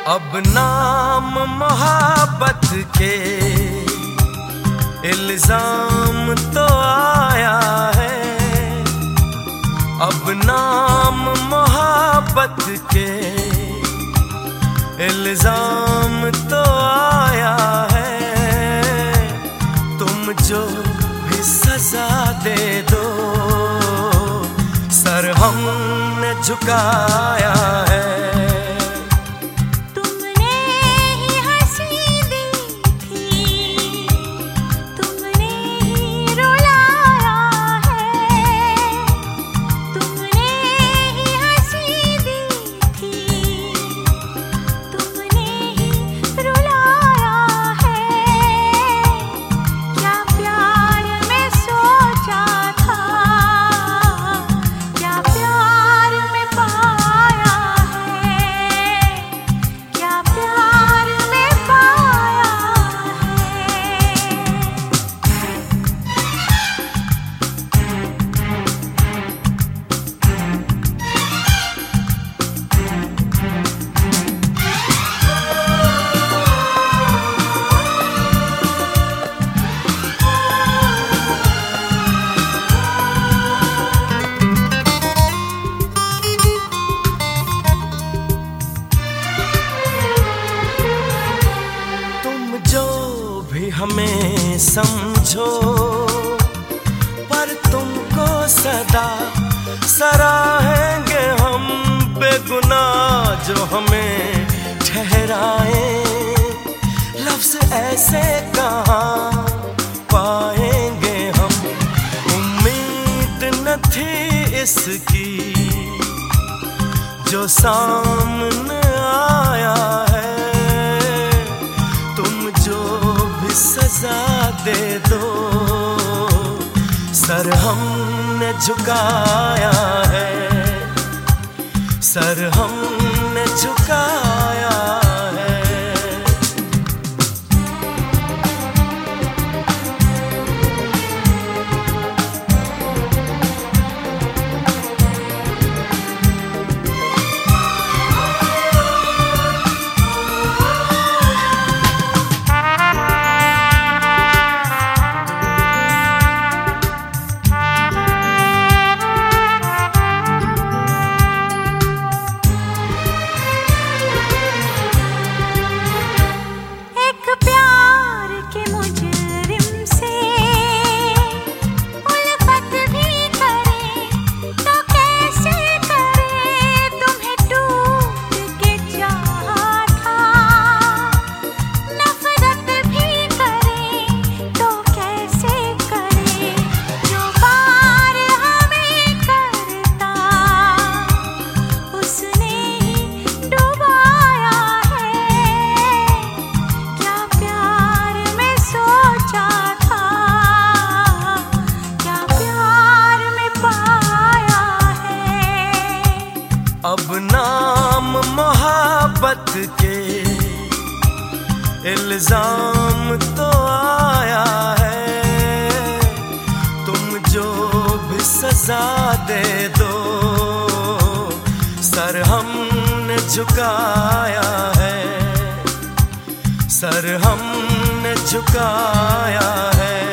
अब नाम मोहब्बत के इल्जाम तो आया है। अब नाम मोहब्बत के इल्जाम तो आया है। तुम जो भी सजा दे दो, सर हमने झुकाया है। हमें समझो, पर तुमको सदा सराहेंगे हम बेगुनाह जो हमें ठहराए। लफ्ज़ ऐसे कहाँ पाएंगे हम, उम्मीद न थी इसकी जो सामने आया है। सजा दे दो, सर हमने झुकाया है। सर हमने झुकाया है। अब नाम मोहब्बत के इल्जाम तो आया है। तुम जो भी सजा दे दो, सर हमने झुकाया है। सर हमने झुकाया है।